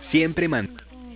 Siempre man.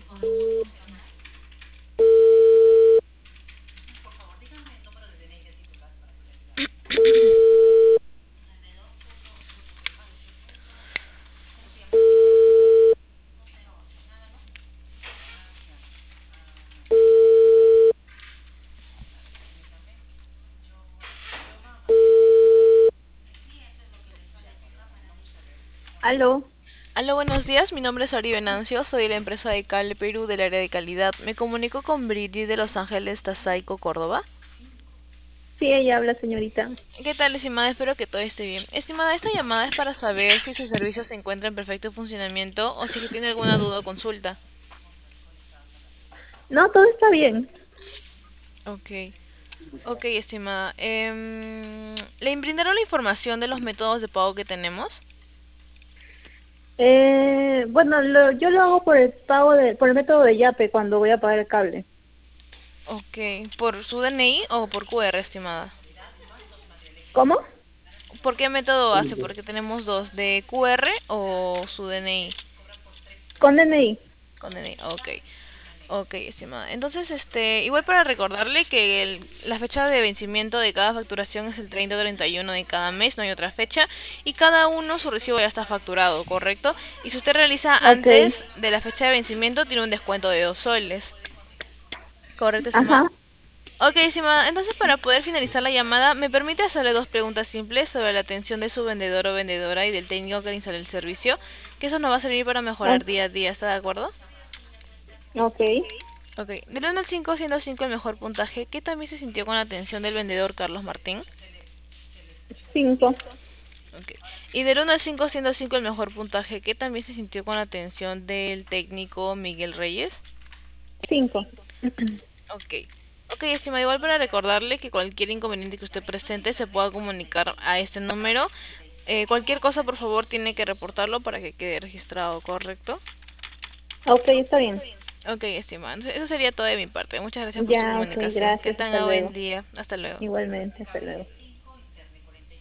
Aló, Hola, buenos días. Mi nombre es Ari Venancio. Soy de la empresa de Cal Perú del área de calidad. Me comunico con Brigitte de Los Ángeles, Tazaico, Córdoba. sí, ella habla, señorita. ¿Qué tal, estimada? Espero que todo esté bien. Estimada, esta llamada es para saber si su servicio se encuentra en perfecto funcionamiento o si que tiene alguna duda o consulta. No, todo está bien. Ok, ok, estimada. ¿Le brindaron la información de los métodos de pago que tenemos? Bueno, yo lo hago por el por el método de Yape cuando voy a pagar el cable. Ok, ¿por su DNI o por QR, estimada? ¿Cómo? ¿Por qué método hace? Porque tenemos dos, de QR o su DNI. Con DNI. Con DNI, ok. Ok, estimada. Entonces, igual para recordarle que la fecha de vencimiento de cada facturación es el 30 o 31 de cada mes, no hay otra fecha, y cada uno su recibo ya está facturado, ¿correcto? Y si usted realiza Ok. antes de la fecha de vencimiento, tiene un descuento de 2 soles. ¿Correcto, estimada? Ajá. Ok, estimada. Entonces, para poder finalizar la llamada, ¿me permite hacerle dos preguntas simples sobre la atención de su vendedor o vendedora y del técnico que le instale el servicio? Que eso nos va a servir para mejorar o- día a día, ¿está de acuerdo? ok. Ok, del 1 al 5, siendo 5 el mejor puntaje, ¿qué también se sintió con la atención del vendedor Carlos Martín? 5. Ok. Y del 1 al 5, siendo 5 el mejor puntaje, ¿qué también se sintió con la atención del técnico Miguel Reyes? 5. Ok. Ok, estimado, igual para recordarle que cualquier inconveniente que usted presente se pueda comunicar a este número. Cualquier cosa, por favor, tiene que reportarlo para que quede registrado, ¿correcto? Ok, está bien. Ok, estimado. Entonces, eso sería todo de mi parte. Muchas gracias por su Ya, ok, comunicación. Que gracias. Hasta tenga buen luego. día. Hasta luego. Igualmente, hasta luego.